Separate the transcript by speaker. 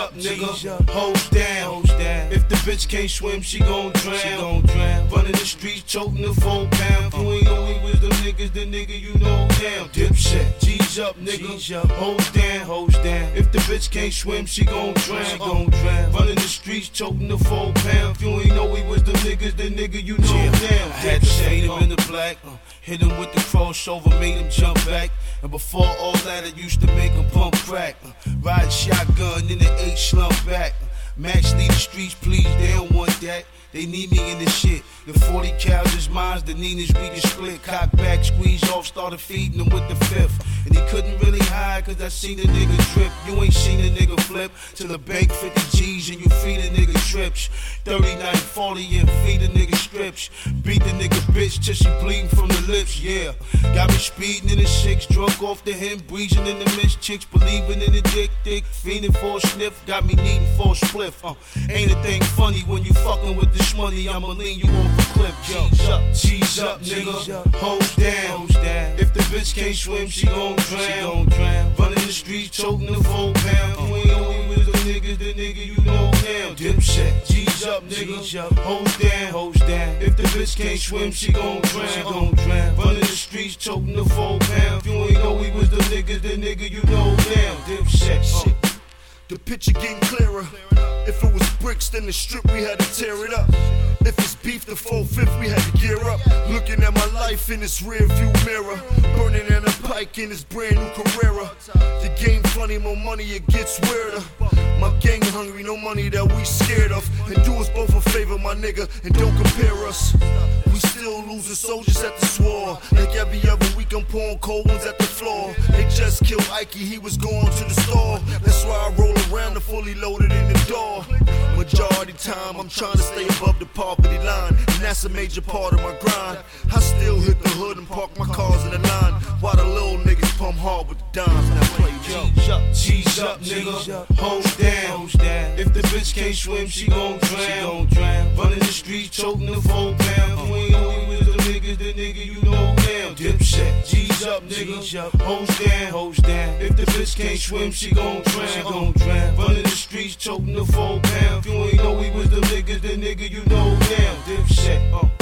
Speaker 1: up, nigga. Hose down. If the bitch can't swim, she gon' drown. Running the streets, choking the 4 pound. If you ain't know we was them niggas, the nigga you know down. Dipset, G's up, nigga. Hose down. If the bitch can't swim, she gon' drown. Running the streets, choking the 4 pound. If you ain't know we was them niggas, the nigga you know down. I had to fade him in the black. Hit him with the crossover, made him jump back. And before all that, I used to make him pump crack. Ride shotgun in the 8 slump back. Max leave the streets, please, they don't want that. They need me in this shit. The 40 cows is mine, the Ninas we can split. Cock back, squeeze off, started feeding him with the 5th. And he couldn't really hide, cause I seen the nigga drip. You ain't seen a nigga flip to the bank 50 G's and you feed a nigga trips. 39, 40 and feed a nigga strips. Beat the nigga bitch till she bleeding from the lips, yeah. Got me speeding in the 6, drunk off the hem, breezing in the mist. Chicks believing in the dick, fiending for a sniff. Got me needing for a spliff. Ain't a thing funny when you fucking with this money, I'ma lean you off a cliff. G's up, nigga. Hose down. If the bitch can't swim, she gon' drown. Running the streets, choking the 4 pound. You ain't know we was the niggas, the nigga you know now. Dipset, G's up, nigga. Hose down. If the bitch can't swim, she gon' drown. Running the streets, choking the 4 pound. You ain't know we was the niggas, the nigga you know now. Dipset.
Speaker 2: The picture getting clearer. If it was bricks, then the strip, we had to tear it up. If it's beef, the 4/5, we had to gear up. Looking at my life in this rear view mirror. Burning in a pike in this brand new Carrera. The game funny, more money, it gets weirder. My gang hungry, no money that we scared of. And do us both a favor, my nigga, and don't compare us. We still losing soldiers at this war. Like every other week, I'm pouring cold ones at the floor. They just killed Ike, he was going to the store. That's why I roll around the fully loaded in the door. Majority time, I'm trying to stay above the poverty line, and that's a major part of my grind. I still hit the hood and park my cars in the line, while the little niggas pump hard with the dimes and I play
Speaker 1: G's up, nigga. Hose down. If the bitch can't swim, she gon' drown. Running the streets, choking the 4 pound. You ain't know we was the niggas, the nigga you know now. Dipset, G's up, nigga. Hose down. If the bitch can't swim, she gon' drown. Running the streets, choking the 4 pound. You ain't know we was the niggas, the nigga you know now. Dipset.